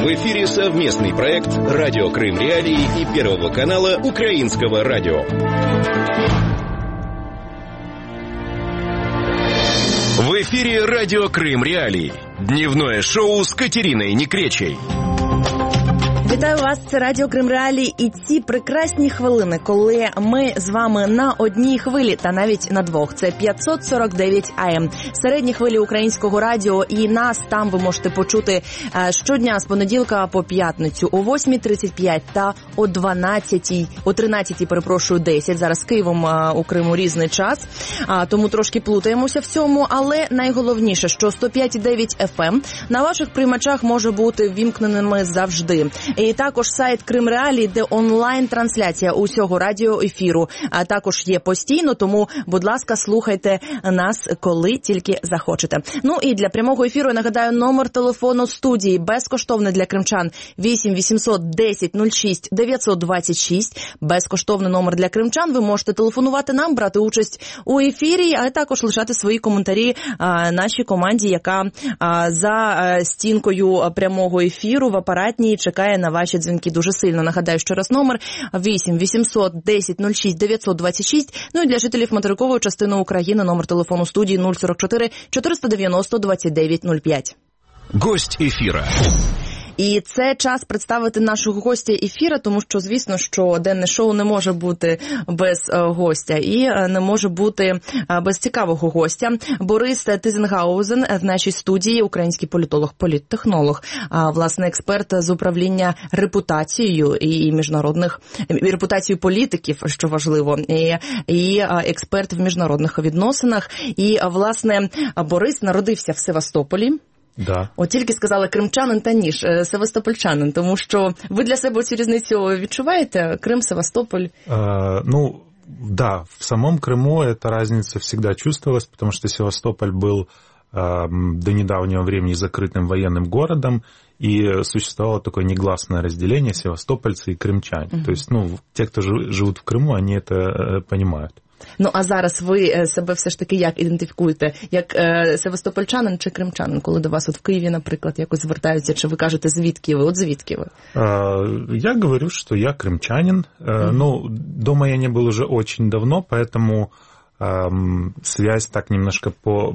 В эфире совместный проект «Радио Крым Реалии» и Первого канала Украинского радио. В эфире «Радио Крым Реалии». Дневное шоу с Катериной Некречей. Вітаю вас, це Радіо Крим Реалії і ці прекрасні хвилини, коли ми з вами на одній хвилі, та навіть на двох. Це 549 АМ, середні хвилі українського радіо, і нас там ви можете почути щодня з понеділка по п'ятницю о 8:35 та о 13:10. Зараз з Києвом у Криму різний час, тому трошки плутаємося в цьому, але найголовніше, що 105,9 FM на ваших приймачах може бути ввімкненими завжди. І також сайт Крим Реалії, де онлайн-трансляція усього радіоефіру також є постійно, тому, будь ласка, слухайте нас, коли тільки захочете. Ну і для прямого ефіру, я нагадаю, номер телефону студії безкоштовний для кримчан 8 800 10 06 926. Безкоштовний номер для кримчан. Ви можете телефонувати нам, брати участь у ефірі, а також лишати свої коментарі нашій команді, яка за стінкою прямого ефіру в апаратній чекає на ваші дзвінки дуже сильно. Нагадаю ще раз номер 8 800 10 06 926. Ну і для жителів материкової частини України номер телефону студії 044 490 29 05. Гость ефіра. І це час представити нашого гостя ефіра, тому що, звісно, що денне шоу не може бути без гостя і не може бути без цікавого гостя. Борис Тизенгаузен в нашій студії, український політолог, політтехнолог, власне, експерт з управління репутацією і репутацією політиків, що важливо, і експерт в міжнародних відносинах. І, власне, Борис народився в Севастополі. Да. От тільки сказали кримчанин та ніж севастопольчанин, тому що ви для себе цю різницю відчуваєте? Крым, Севастополь? Да, в самом Крыму эта разница всегда чувствовалась, потому что Севастополь был до недавнего времени закрытым военным городом, и существовало такое негласное разделение севастопольцы и крымчане. То есть, те, кто живут в Крыму, они это понимают. Ну, а зараз ви себе все ж таки як ідентифікуєте? Як севастопольчанин чи кримчанин, коли до вас от в Києві, наприклад, якось звертаються, чи ви кажете, звідки ви? От звідки ви? Я говорю, что я крымчанин. Дома я не был уже очень давно, поэтому связь так немножко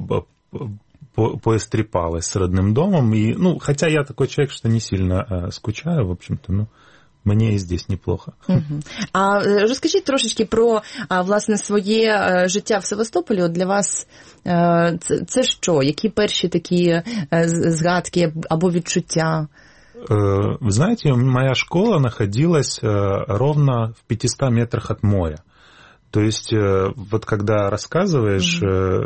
поистрепалась с родным домом. И, хотя я такой человек, что не сильно скучаю, в общем-то, мені і здесь неплохо. А розкажіть трошечки про, власне, своє життя в Севастополі. От для вас це що? Які перші такі згадки або відчуття? Вы знаете, моя школа находилась ровно в 500 метрах от моря. То есть, вот когда рассказываешь,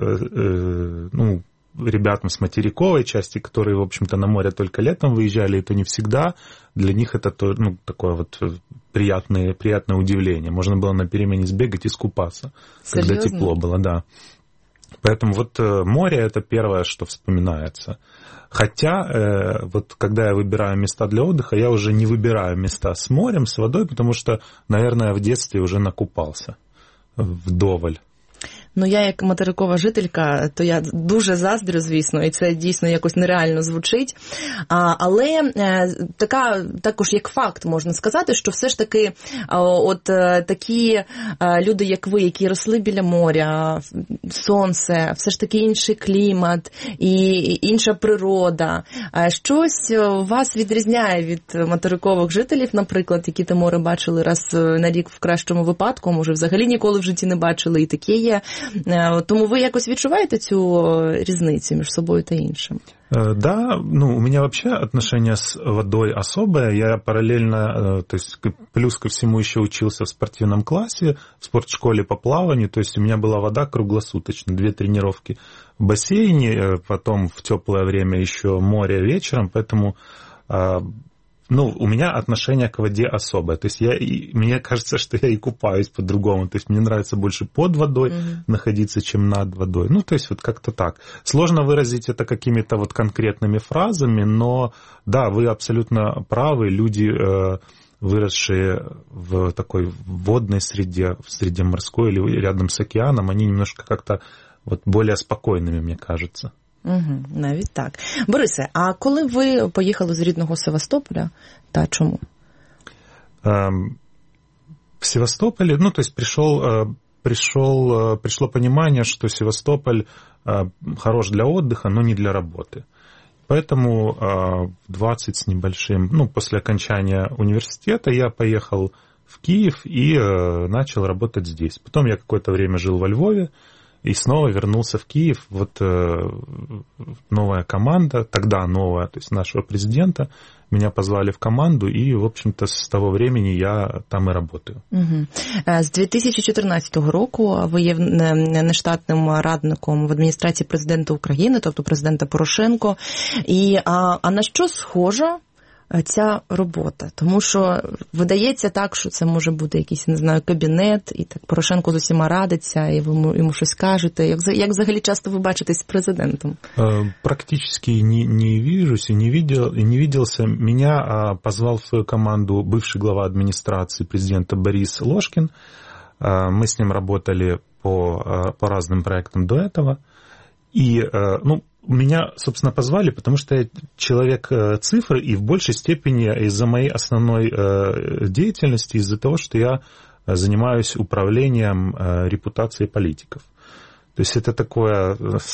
ребятам с материковой части, которые, в общем-то, на море только летом выезжали, и то не всегда, для них это такое вот приятное удивление. Можно было на перемене сбегать и искупаться, когда тепло было, да. Поэтому вот море – это первое, что вспоминается. Хотя, вот когда я выбираю места для отдыха, я уже не выбираю места с морем, с водой, потому что, наверное, в детстве уже накупался вдоволь. Я як материкова жителька, то я дуже заздрю, звісно, і це дійсно якось нереально звучить. Але також як факт можна сказати, що все ж таки такі люди, як ви, які росли біля моря, сонце, все ж таки інший клімат і інша природа. Щось вас відрізняє від материкових жителів, наприклад, які те море бачили раз на рік в кращому випадку, може взагалі ніколи в житті не бачили, і таке є. Тому ви якось відчуваєте цю різницю між собою та іншим? Да, у меня вообще отношение с водой особое. Я параллельно, то есть плюс ко всему еще учился в спортивном классе, в спортшколе по плаванию, то есть у меня была вода круглосуточно, 2 тренировки в бассейне, потом в теплое время еще море вечером, поэтому... у меня отношение к воде особое. То есть мне кажется, что я и купаюсь по-другому. То есть мне нравится больше под водой находиться, чем над водой. То есть вот как-то так. Сложно выразить это какими-то вот конкретными фразами, но да, вы абсолютно правы. Люди, выросшие в такой водной среде, в среде морской или рядом с океаном, они немножко как-то вот более спокойными, мне кажется. Навіть так. Борисе, а коли ви поїхали з рідного Севастополя, та чому? В Севастополе, то есть пришло понимание, что Севастополь хорош для отдыха, но не для работы. Поэтому в 20 с небольшим, после окончания университета я поехал в Киев и начал работать здесь. Потом я какое-то время жил во Львове и снова вернулся в Киев. Вот новая команда, тогда новая, то есть нашего президента, меня позвали в команду, и, в общем-то, с того времени я там и работаю. З 2014 року ви є нештатним радником в адміністрації президента України, тобто президента Порошенко. А на що схожа ця робота? Тому що видається так, що це може бути якийсь, не знаю, кабінет, і так Порошенко з усіма радиться, і ви йому щось кажете. Як взагалі часто ви бачитесь з президентом? Практически не вижусь и не виделся. Меня позвал в свою команду бывший глава администрации президента Борис Ложкин. Мы с ним работали по разным проектам до этого. И, меня, собственно, позвали, потому что я человек цифры, и в большей степени из-за моей основной деятельности, из-за того, что я занимаюсь управлением репутацией политиков. То есть это такое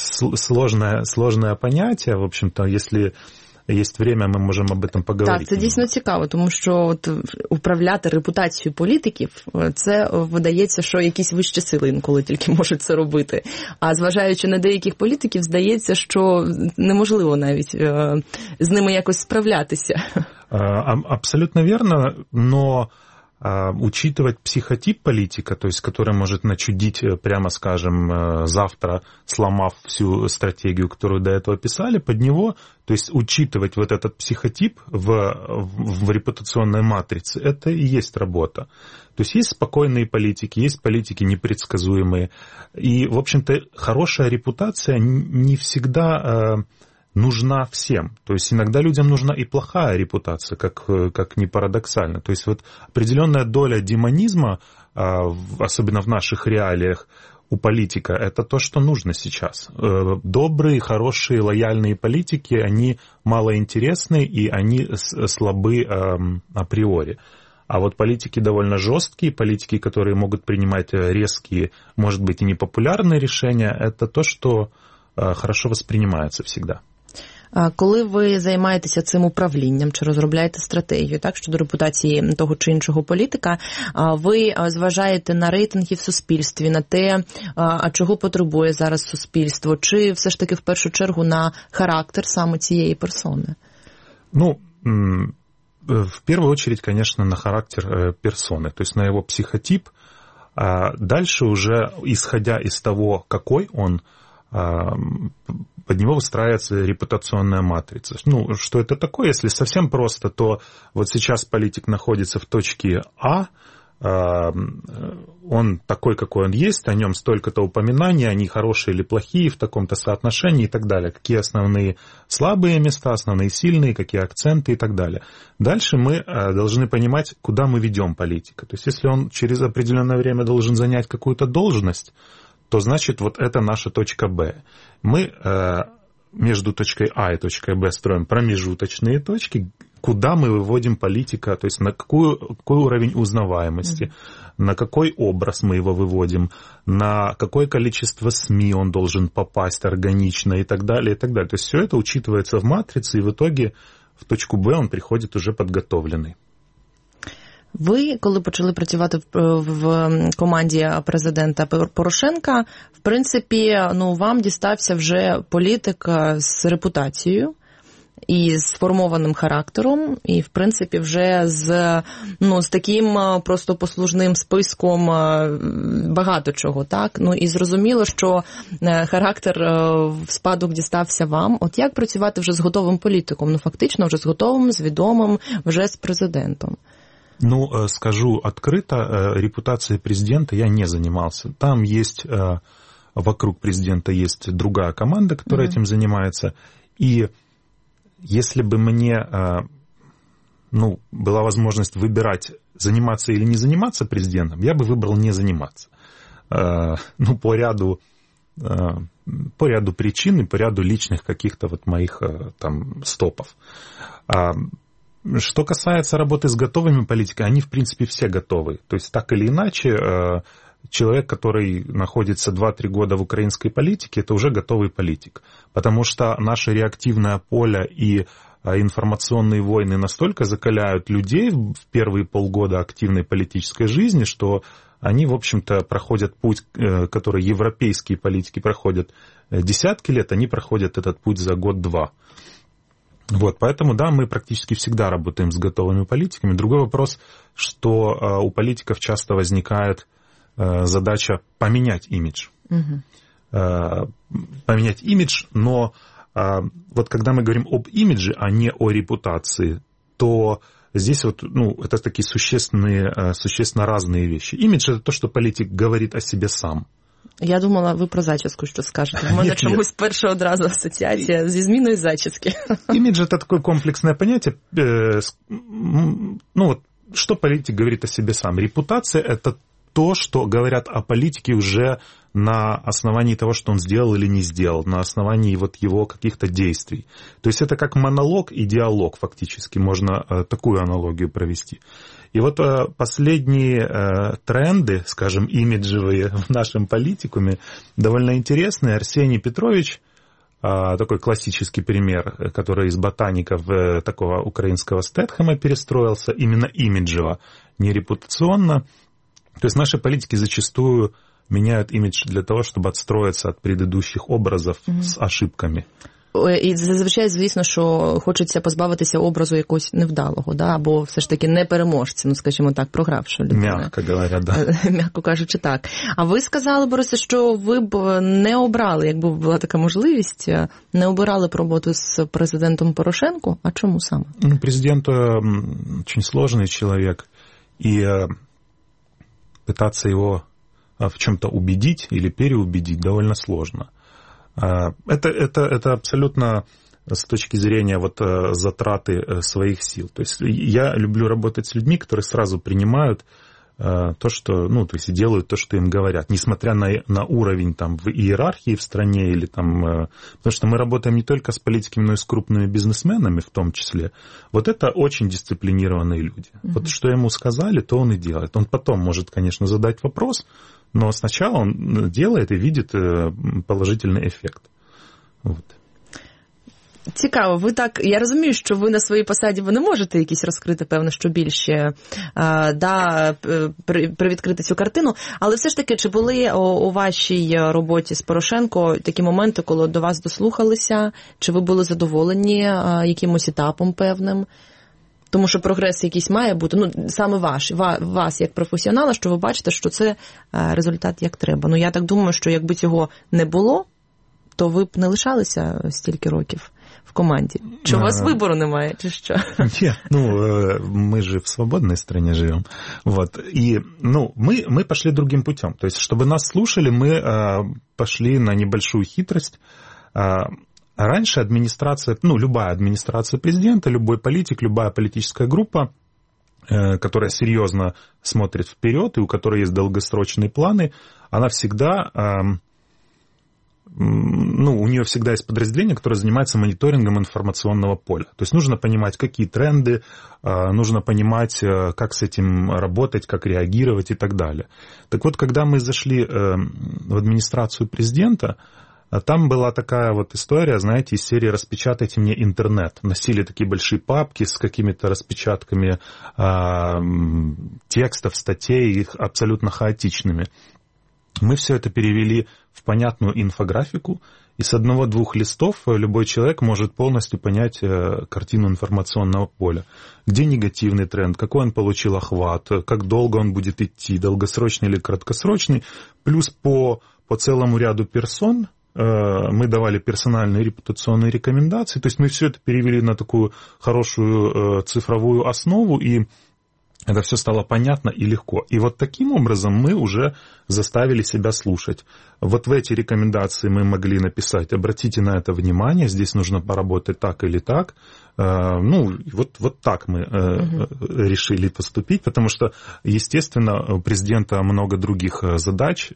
сложное понятие, в общем-то, если есть время, ми можемо об этом поговорити. Так, це дійсно цікаво, тому що управляти репутацією політиків, це видається, що якісь вищі сили інколи тільки можуть це робити. А зважаючи на деяких політиків, здається, що неможливо навіть з ними якось справлятися. Абсолютно верно, но учитывать психотип политика, то есть который может начудить, прямо скажем, завтра, сломав всю стратегию, которую до этого писали, под него, то есть учитывать вот этот психотип в репутационной матрице, это и есть работа. То есть спокойные политики, есть политики непредсказуемые. И, в общем-то, хорошая репутация не всегда нужна всем. То есть иногда людям нужна и плохая репутация, как ни парадоксально. То есть вот определенная доля демонизма, особенно в наших реалиях, у политика, это то, что нужно сейчас. Добрые, хорошие, лояльные политики, они малоинтересны и они слабы априори. А вот политики довольно жесткие, политики, которые могут принимать резкие, может быть, и непопулярные решения, это то, что хорошо воспринимается всегда. Коли ви займаєтеся цим управлінням чи розробляєте стратегію, так, щодо репутації того чи іншого політика, ви зважаєте на рейтинги в суспільстві, на те, а чого потребує зараз суспільство, чи все ж таки в першу чергу на характер саме цієї персони? В первую очередь, конечно, на характер персоны, то есть на его психотип. Дальше уже, исходя из того, какой он, под него выстраивается репутационная матрица. Что это такое? Если совсем просто, то вот сейчас политик находится в точке А, он такой, какой он есть, о нем столько-то упоминаний, они хорошие или плохие в таком-то соотношении и так далее. Какие основные слабые места, основные сильные, какие акценты и так далее. Дальше мы должны понимать, куда мы ведем политика. То есть если он через определенное время должен занять какую-то должность, то значит вот это наша точка Б. Мы между точкой А и точкой Б строим промежуточные точки, куда мы выводим политика, то есть на какой уровень узнаваемости, на какой образ мы его выводим, на какое количество СМИ он должен попасть органично и так далее, и так далее. То есть все это учитывается в матрице, и в итоге в точку Б он приходит уже подготовленный. Ви, коли почали працювати в команді президента Порошенка, в принципі, вам дістався вже політик з репутацією і з сформованим характером, і, в принципі, вже з таким просто послужним списком багато чого, так? І зрозуміло, що характер в спадок дістався вам. От як працювати вже з готовим політиком? Фактично, вже з готовим, з відомим, вже з президентом. Скажу открыто, репутацией президента я не занимался. Там есть, вокруг президента есть другая команда, которая этим занимается. И если бы мне, была возможность выбирать, заниматься или не заниматься президентом, я бы выбрал не заниматься. По ряду по ряду причин и по ряду личных каких-то вот моих там стопов. Что касается работы с готовыми политиками, они, в принципе, все готовы. То есть, так или иначе, человек, который находится 2-3 года в украинской политике, это уже готовый политик. Потому что наше реактивное поле и информационные войны настолько закаляют людей в первые полгода активной политической жизни, что они, в общем-то, проходят путь, который европейские политики проходят десятки лет, они проходят этот путь за год-два. Вот, поэтому, да, мы практически всегда работаем с готовыми политиками. Другой вопрос, что у политиков часто возникает задача поменять имидж. Поменять имидж, но вот когда мы говорим об имидже, а не о репутации, то здесь вот, это такие существенно разные вещи. Имидж — это то, что политик говорит о себе сам. Я думала, ви про зачіску що скажете. У мене чомусь перша одразу асоціація зі зміною зачіски. Имидж — это такое комплексное понятие. Что политик говорит о себе сам? Репутация — это то, что говорят о политике уже на основании того, что он сделал или не сделал, на основании вот его каких-то действий. То есть это как монолог и диалог фактически, можно такую аналогию провести. И вот последние тренды, скажем, имиджевые в нашем политикуме, довольно интересные. Арсений Петрович, такой классический пример, который из ботаников такого украинского Стэтхэма перестроился, именно имиджево, не репутационно. То есть наши политики зачастую меняют имидж для того, чтобы отстроиться от предыдущих образов с ошибками. І зазвичай, звісно, що хочеться позбавитися образу якогось невдалого, да? Або все ж таки непереможця, скажімо так, програвши людину. М'яко говоря, да. М'яко кажучи, так. А ви сказали, Борисе, що ви б не обрали, якби була така можливість, не обирали б роботу з президентом Порошенко? А чому саме? Президент очень сложный человек, и пытаться его в чем-то убедить или переубедить довольно сложно. Это абсолютно с точки зрения вот затраты своих сил. То есть я люблю работать с людьми, которые сразу принимают то, что, то есть делают то, что им говорят, несмотря на уровень там в иерархии в стране или там, потому что мы работаем не только с политиками, но и с крупными бизнесменами в том числе. Вот это очень дисциплинированные люди. Вот что ему сказали, то он и делает. Он потом может, конечно, задать вопрос, но сначала он делает и видит положительный эффект. Вот. Цікаво, ви так, я розумію, що ви на своїй посаді ви не можете якісь розкрити, певно, що більше, привідкрити цю картину, але все ж таки, чи були у вашій роботі з Порошенко такі моменти, коли до вас дослухалися, чи ви були задоволені якимось етапом певним? Тому що прогрес якийсь має бути, саме вас як професіонала, що ви бачите, що це результат як треба. Я так думаю, що якби цього не було, то ви б не лишалися стільки років в команде. Что, у вас выбора немає, чи що? Нет, мы же в свободной стране живем. Вот. И, мы пошли другим путем. То есть, чтобы нас слушали, мы пошли на небольшую хитрость. Раньше администрация, любая администрация президента, любой политик, любая политическая группа, которая серьезно смотрит вперед и у которой есть долгосрочные планы, она всегда... у нее всегда есть подразделение, которое занимается мониторингом информационного поля. То есть нужно понимать, какие тренды, нужно понимать, как с этим работать, как реагировать и так далее. Так вот, когда мы зашли в администрацию президента, там была такая вот история, знаете, из серии «Распечатайте мне интернет». Носили такие большие папки с какими-то распечатками текстов, статей, их абсолютно хаотичными. Мы все это перевели в понятную инфографику, и с 1-2 листов любой человек может полностью понять картину информационного поля. Где негативный тренд, какой он получил охват, как долго он будет идти, долгосрочный или краткосрочный. Плюс по целому ряду персон мы давали персональные репутационные рекомендации. То есть мы все это перевели на такую хорошую цифровую основу, и это все стало понятно и легко. И вот таким образом мы уже заставили себя слушать. Вот в эти рекомендации мы могли написать: обратите на это внимание, здесь нужно поработать так или так. Вот так мы решили поступить, потому что, естественно, у президента много других задач,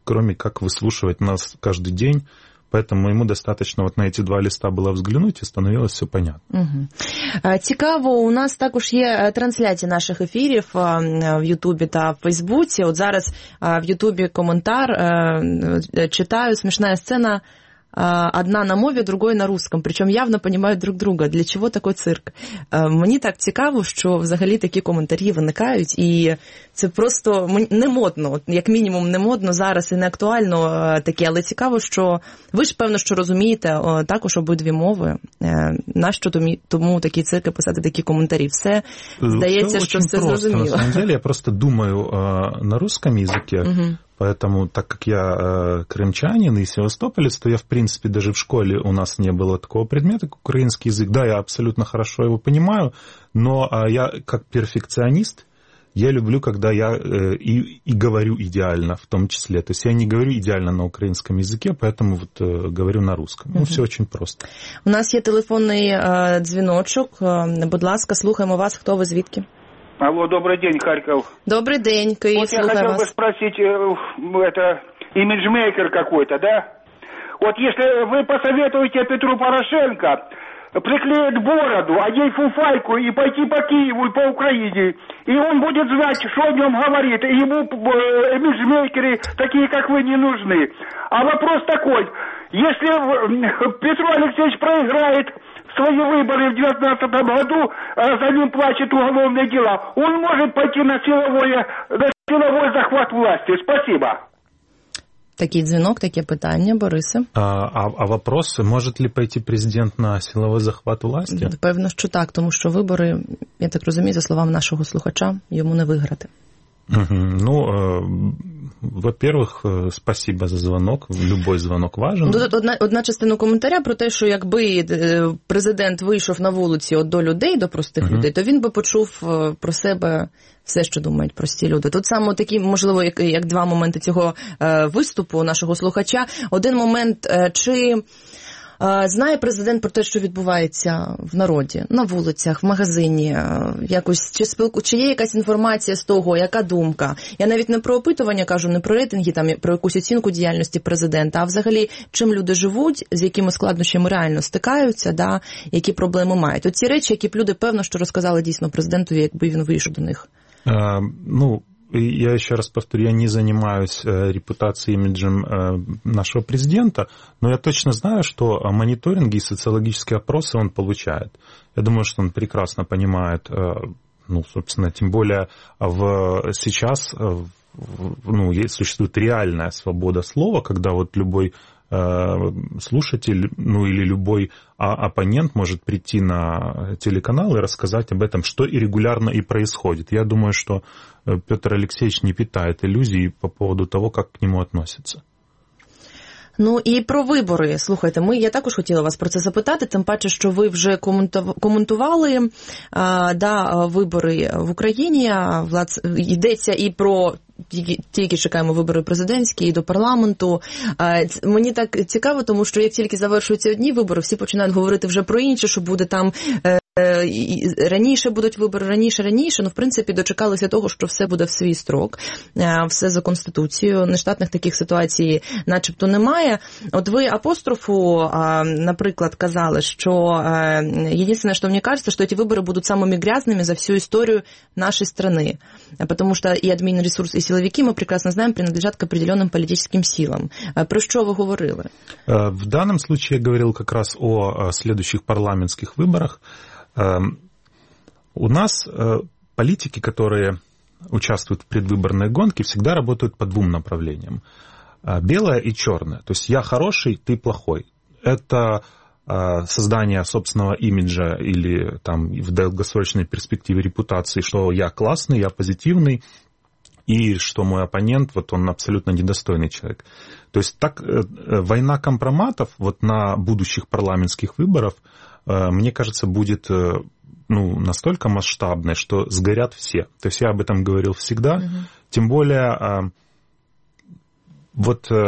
кроме как выслушивать нас каждый день. Поэтому ему достаточно вот на эти 2 листа было взглянуть, і становилось все понятно. Угу. Цікаво, у нас також є трансляції наших ефірів в Ютубі та в Фейсбуці. От зараз в Ютубі коментар читаю, смішна сцена. Одна на мові, другої на русском, причому явно розуміють друг друга. Для чого такий цирк? Мені так цікаво, що взагалі такі коментарі виникають, і це просто не модно, як мінімум не модно зараз і не актуально таке, але цікаво, що ви ж, певно, що розумієте також обидві мови. Нащо тому такі цирки писати такі коментарі? Все, здається, що все зрозуміло. На самом деле, я просто думаю на русском языке, поэтому, так как я крымчанин и севастополец, то я, в принципе, даже в школе у нас не было такого предмета, как украинский язык. Да, я абсолютно хорошо его понимаю, но я, как перфекционист, я люблю, когда я и говорю идеально в том числе. То есть я не говорю идеально на украинском языке, поэтому вот говорю на русском. Ну, все очень просто. У нас є телефонний дзвіночок. Будь ласка, слухаємо вас. Хто ви, звідки? Алло, добрый день, Харьков. Добрый день, Киев, вот я хотел бы спросить, это имиджмейкер какой-то, да? Вот если вы посоветуете Петру Порошенко приклеить бороду, одеть фуфайку и пойти по Киеву и по Украине, и он будет знать, что о нем говорит, и ему имиджмейкеры такие, как вы, не нужны. А вопрос такой, если Петр Алексеевич проиграет свои выборы в 2019 году, за ним плачут уголовные дела, он может пойти на силовой захват власти. Спасибо. Такий дзвінок, таке питання, Борисе. А вопрос, может ли пойти президент на силовой захват власти? Певно, що так, тому що вибори, я так розумію, за словами нашого слухача, йому не виграти. Ну, во-первых, спасибо за звонок. Любой звонок важен. Тут одна частина коментаря про те, що якби президент вийшов на вулиці до людей, до простих людей, то він би почув про себе все, що думають прості люди. Тут саме такі, можливо, як 2 моменти цього виступу нашого слухача. Один момент, чи знає президент про те, що відбувається в народі, на вулицях, в магазині, якось, чи є якась інформація з того, яка думка? Я навіть не про опитування кажу, не про рейтинги, там, про якусь оцінку діяльності президента, а взагалі, чим люди живуть, з якими складнощами реально стикаються, да, які проблеми мають. От ці речі, які б люди, певно, що розказали дійсно президентові, якби він вийшов до них. Я еще раз повторю, я не занимаюсь репутацией, имиджем нашего президента, но я точно знаю, что мониторинги и социологические опросы он получает. Я думаю, что он прекрасно понимает, собственно, тем более сейчас существует реальная свобода слова, когда вот любой слушатель, или любой оппонент может прийти на телеканал и рассказать об этом, что и регулярно и происходит. Я думаю, что Петр Алексеевич не питает иллюзий по поводу того, как к нему относятся. Ну і про вибори. Слухайте, я також хотіла вас про це запитати, тим паче, що ви вже коментували вибори в Україні. Йдеться і про тільки чекаємо вибори президентські і до парламенту. Мені так цікаво, тому що як тільки завершуються одні вибори, всі починають говорити вже про інше, що буде там раніше будуть вибори, раніше. В принципі, дочекалися того, що все буде в свій строк, все за Конституцією. Нештатних таких ситуацій начебто немає. От ви апострофу, наприклад, казали, що єдине, що мені кажется, що ці вибори будуть самими грязными за всю історію нашої страны. Потому что и админресурс, и силовики, мы прекрасно знаем, принадлежат к определенным политическим силам. Про что вы говорили? В данном случае я говорил как раз о следующих парламентских выборах. У нас политики, которые участвуют в предвыборной гонке, всегда работают по 2 направлениям. Белое и черное. То есть я хороший, ты плохой. Это создание собственного имиджа или там в долгосрочной перспективе репутации, что я классный, я позитивный, и что мой оппонент, он абсолютно недостойный человек. То есть так война компроматов на будущих парламентских выборах, мне кажется, будет настолько масштабной, что сгорят все. То есть я об этом говорил всегда. Тем более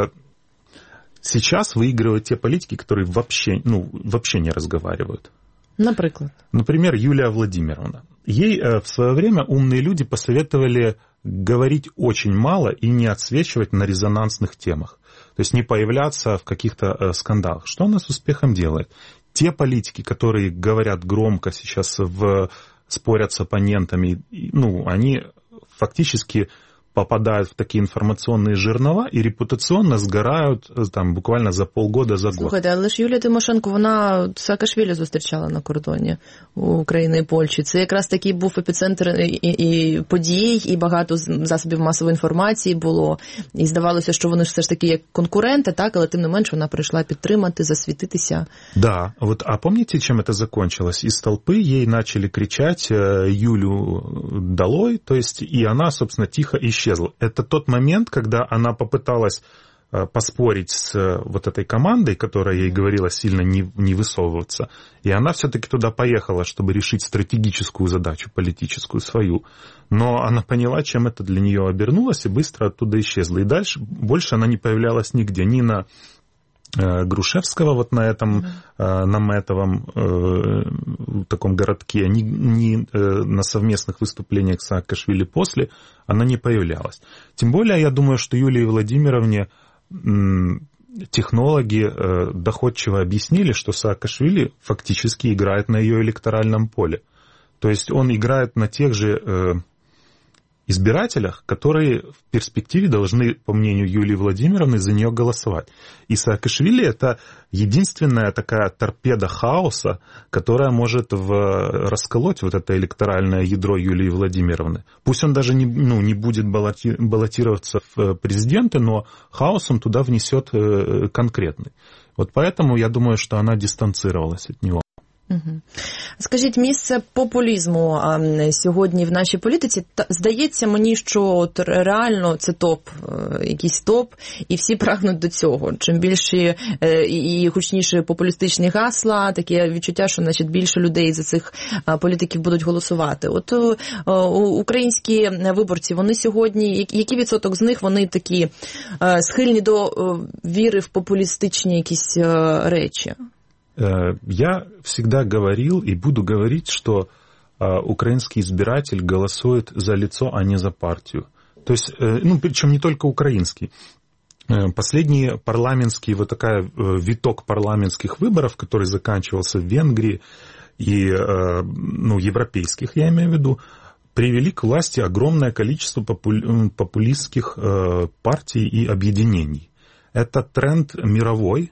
сейчас выигрывают те политики, которые вообще не разговаривают. Например, Юлия Владимировна. Ей в свое время умные люди посоветовали говорить очень мало и не отсвечивать на резонансных темах. То есть не появляться в каких-то скандалах. Что она с успехом делает? Те политики, которые говорят громко сейчас, спорят с оппонентами, они фактически попадают в такие информационные жернова і репутаційно згорають там буквально за полгода, за год. Слухайте, але ж Юлія Тимошенко, вона Саакашвілі зустрічала на кордоні України і Польщі. Це якраз такий був епіцентр і подій, і багато засобів масової інформації було. І здавалося, що вони все ж таки як конкуренти, так, але тим не менш вона прийшла підтримати, засвітитися. Да, а помните, чем это закончилось? Из толпы ей начали кричать Юлю долой, то есть и она, собственно, тихо исчезла. Это тот момент, когда она попыталась поспорить с вот этой командой, которая ей говорила сильно не высовываться, и она все-таки туда поехала, чтобы решить стратегическую задачу, политическую свою. Но она поняла, чем это для нее обернулось, и быстро оттуда исчезла. И дальше больше она не появлялась нигде, ни на Грушевского вот на этом наметовом таком городке, ни на совместных выступлениях Саакашвили после она не появлялась. Тем более, я думаю, что Юлии Владимировне технологи доходчиво объяснили, что Саакашвили фактически играет на ее электоральном поле. То есть он играет на тех же избирателях, которые в перспективе должны, по мнению Юлии Владимировны, за нее голосовать. И Саакашвили — это единственная такая торпеда хаоса, которая может расколоть вот это электоральное ядро Юлии Владимировны. Пусть он даже не будет баллотироваться в президенты, но хаос он туда внесет конкретный. Вот поэтому я думаю, что она дистанцировалась от него. Угу. Скажіть, місце популізму сьогодні в нашій політиці, здається мені, що от реально це топ, якийсь топ, і всі прагнуть до цього. Чим більше і гучніші популістичні гасла, таке відчуття, що, значить, більше людей за цих політиків будуть голосувати. От українські виборці, вони сьогодні, який відсоток з них, вони такі схильні до віри в популістичні якісь речі? Я всегда говорил и буду говорить, что украинский избиратель голосует за лицо, а не за партию. То есть, причем не только украинский. Последние парламентские, вот такая виток парламентских выборов, который заканчивался в Венгрии и, европейских, я имею в виду, привели к власти огромное количество популистских партий и объединений. Это тренд мировой.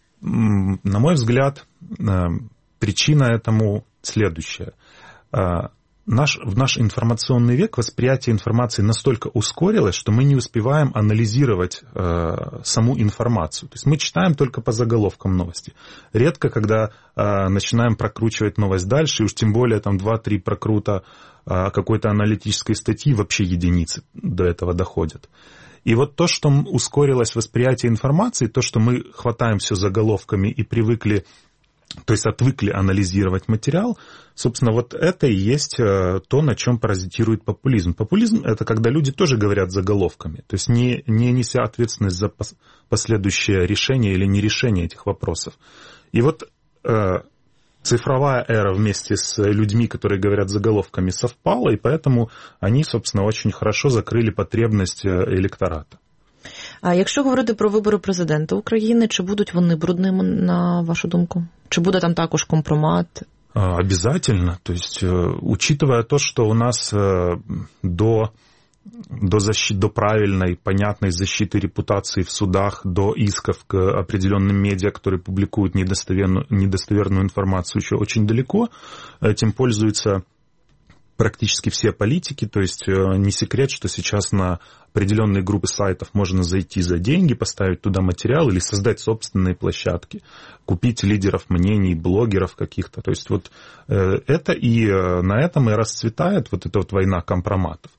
На мой взгляд, причина этому следующая. В наш информационный век восприятие информации настолько ускорилось, что мы не успеваем анализировать саму информацию. То есть мы читаем только по заголовкам новости. Редко, когда начинаем прокручивать новость дальше, и уж тем более там 2-3 прокрута какой-то аналитической статьи, вообще единицы до этого доходят. И вот то, что ускорилось восприятие информации, то, что мы хватаем все заголовками и привыкли, то есть отвыкли анализировать материал, собственно, вот это и есть то, на чем паразитирует популизм. Популизм — это когда люди тоже говорят заголовками, то есть не неся ответственность за последующее решение или нерешение этих вопросов. И вот цифровая эра вместе с людьми, которые говорят заголовками, совпала, и поэтому они, собственно, очень хорошо закрили потребность електората. А якщо говорити про вибори президента України, чи будуть вони брудними, на вашу думку? Чи буде там також компромат? Обязательно. То есть, учитывая то, что у нас до правильной, понятной защиты репутации в судах, до исков к определенным медиа, которые публикуют недостоверную информацию, еще очень далеко. Этим пользуются практически все политики, то есть не секрет, что сейчас на определенные группы сайтов можно зайти за деньги, поставить туда материал или создать собственные площадки, купить лидеров мнений, блогеров каких-то. То есть вот это и на этом и расцветает вот эта вот война компроматов.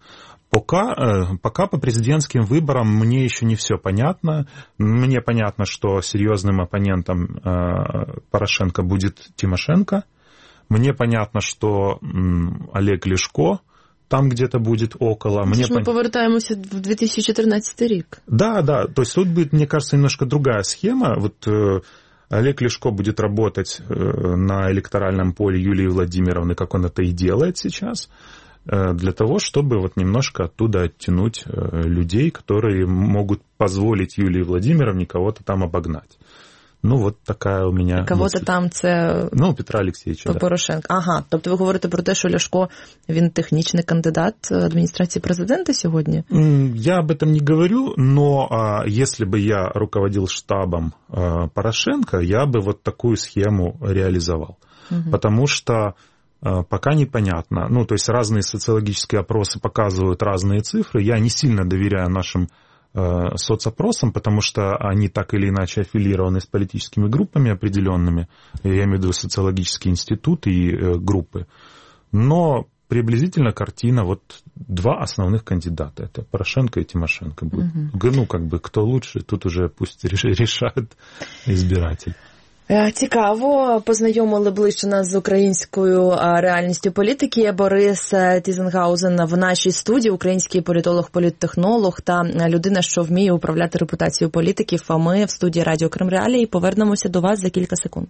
Пока по президентским выборам мне еще не все понятно. Мне понятно, что серьезным оппонентом Порошенко будет Тимошенко. Мне понятно, что Олег Ляшко там где-то будет около. Мы повертаемся в 2014 рік. Да. То есть тут будет, мне кажется, немножко другая схема. Вот Олег Ляшко будет работать на электоральном поле Юлии Владимировны, как он это и делает сейчас, для того, чтобы вот немножко оттуда оттянуть людей, которые могут позволить Юлии Владимировне кого-то там обогнать. Ну, вот така у мене кого-то мисль. там це... Ну, Петра Олексійовича. Порошенка. Ага, тобто ви говорите про те, що Ляшко, він технічний кандидат адміністрації президента сьогодні? Я об этом не говорю, но если бы я руководил штабом Порошенко, я бы вот такую схему реализовал. Угу. Потому что пока непонятно. Ну, то есть разные социологические опросы показывают разные цифры. Я не сильно доверяю нашим соцопросам, потому что они так или иначе аффилированы с политическими группами определенными, я имею в виду социологические институты и группы, но приблизительно картина, вот два основных кандидата, это Порошенко и Тимошенко будет. Угу. Ну, как бы, кто лучше, тут уже пусть решает избиратель. Цікаво, познайомили ближче нас з українською реальністю політики. Борис Тізенгаузен в нашій студії, український політолог, політтехнолог та людина, що вміє управляти репутацією політиків. А ми в студії Радіо Крим Реалії повернемося до вас за кілька секунд.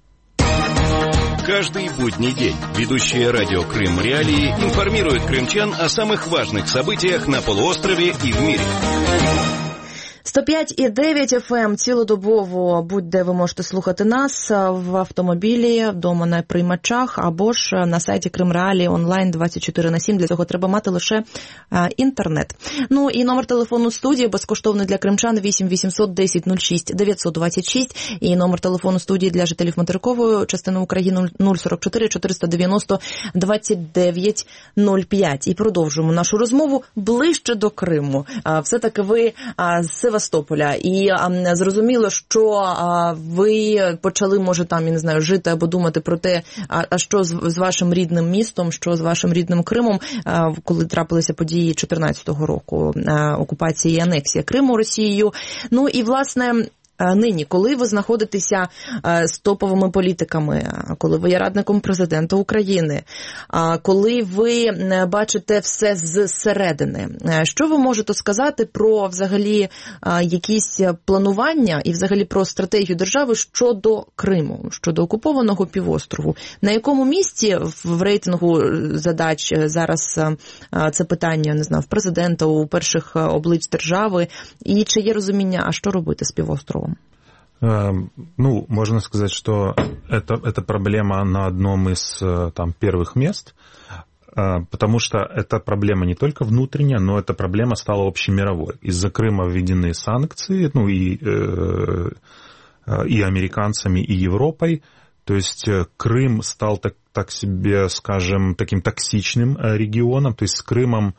Каждый будний день ведущие радио Крым Реалии информируют крымчан о самых важных событиях на полуострове и в мире. 105,9 FM цілодобово, будь-де ви можете слухати нас, в автомобілі, вдома на приймачах, або ж на сайті Крим Реалії онлайн 24/7. Для цього треба мати лише інтернет. Ну і номер телефону студії безкоштовний для кримчан 8 800 10 06 926. І номер телефону студії для жителів материкової частини України 044 490 29 05. І продовжуємо нашу розмову ближче до Криму. Все-таки ви з Севастополя. І зрозуміло, що ви почали, може, там, я не знаю, жити або думати про те, а що з вашим рідним містом, що з вашим рідним Кримом, коли трапилися події 2014 року, окупація і анексія Криму Росією. Ну і, власне, нині, коли ви знаходитеся з топовими політиками, коли ви є радником президента України, коли ви бачите все зсередини, що ви можете сказати про взагалі якісь планування і взагалі про стратегію держави щодо Криму, щодо окупованого півострову? На якому місці в рейтингу задач зараз це питання, не знаю, в президента, у перших облич держави, і чи є розуміння, а що робити з півостровом? Ну, можно сказать, что это проблема на одном из там первых мест, потому что эта проблема не только внутренняя, но эта проблема стала общемировой. Из-за Крыма введены санкции, ну и американцами, и Европой. То есть Крым стал так себе, скажем, таким токсичным регионом. То есть с Крымом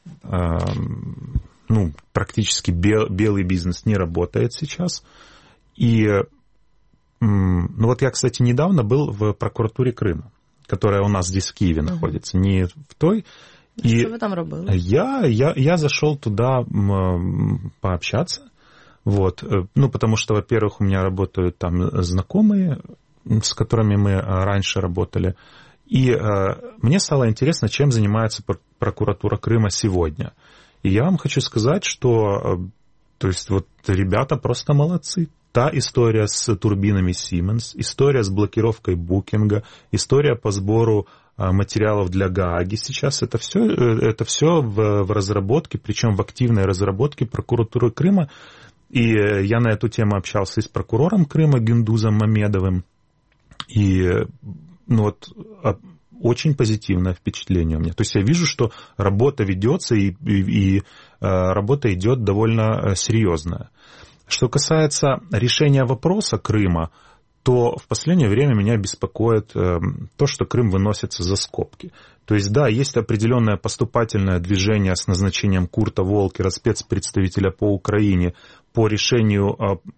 ну, практически белый бизнес не работает сейчас. И, ну вот я, кстати, недавно был в прокуратуре Крыма, которая у нас здесь в Киеве находится, не в той. И что вы там робили? Я зашел туда пообщаться, вот, ну потому что, во-первых, у меня работают там знакомые, с которыми мы раньше работали, и мне стало интересно, чем занимается прокуратура Крыма сегодня. И я вам хочу сказать, что, то есть вот ребята просто молодцы. Та история с турбинами Siemens, история с блокировкой букинга, история по сбору материалов для Гааги сейчас, это все в разработке, причем в активной разработке прокуратуры Крыма. И я на эту тему общался и с прокурором Крыма Гюндузом Мамедовым. И ну вот, очень позитивное впечатление у меня. То есть я вижу, что работа ведется и работа идет довольно серьезная. Что касается решения вопроса Крыма, то в последнее время меня беспокоит то, что Крым выносится за скобки. То есть, да, есть определенное поступательное движение с назначением Курта Волкера, спецпредставителя по Украине, по решению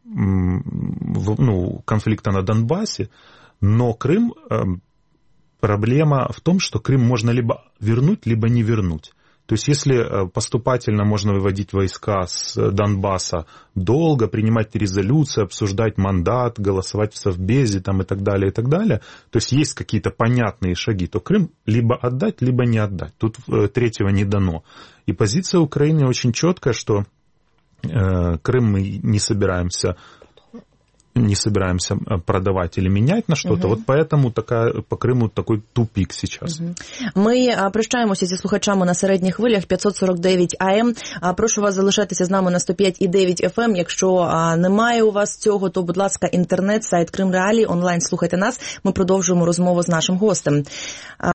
конфликта на Донбассе, но Крым, проблема в том, что Крым можно либо вернуть, либо не вернуть. То есть, если поступательно можно выводить войска с Донбасса долго, принимать резолюции, обсуждать мандат, голосовать в Совбезе там, и так далее, то есть есть какие-то понятные шаги, то Крым либо отдать, либо не отдать. Тут третьего не дано. И позиция Украины очень четкая, что Крым мы не собираемся не собираемся продавать или менять на что-то. Вот поэтому по Крыму такой тупик сейчас. Ми прощаємося зі слухачами на середніх хвилях 549 АМ. Прошу вас залишатися з нами на 105,9 FM. Якщо немає у вас цього, то, будь ласка, інтернет, сайт Крим Реалії, онлайн слухайте нас. Ми продовжуємо розмову з нашим гостем.